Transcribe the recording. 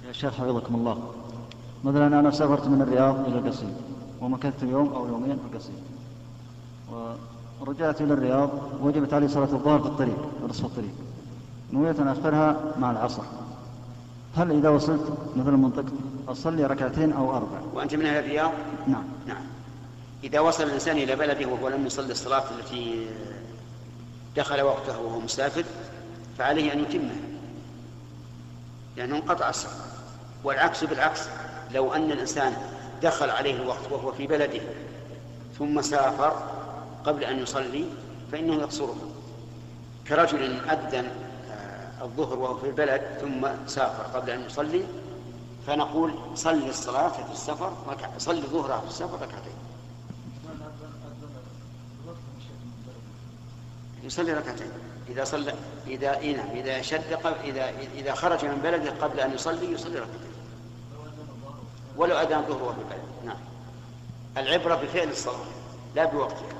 يا شيخ حفظكم الله، مثلا أنا سافرت من الرياض إلى القصيم ومكثت يوم أو يومين في القصيم، ورجعت إلى الرياض وجبت علي صلاة الظهر في الطريق في نصف الطريق، نويت أن أخرها مع العصر، هل إذا وصلت مثل منطقتي أصلي ركعتين أو 4؟ وأنت من أهل الرياض؟ نعم. إذا وصل الإنسان إلى بلده وهو لم يصلي الصلاة التي دخل وقتها وهو مسافر فعليه أن يتمها لأنه انقطع السفر. والعكس بالعكس، لو أن الإنسان دخل عليه الوقت وهو في بلده ثم سافر قبل أن يصلي فإنه يقصره، كرجل أذن الظهر وهو في البلد ثم سافر قبل أن يصلي، فنقول صلي الصلاة في السفر صلي ظهرها في السفر ركعتين، يصلي ركعتين إذا صلى إذا خرج من بلده قبل أن يصلي ركعتين ولو أذن الظهر وهو في البلد. نعم، العبرة بفعل الصلاة لا بوقتها.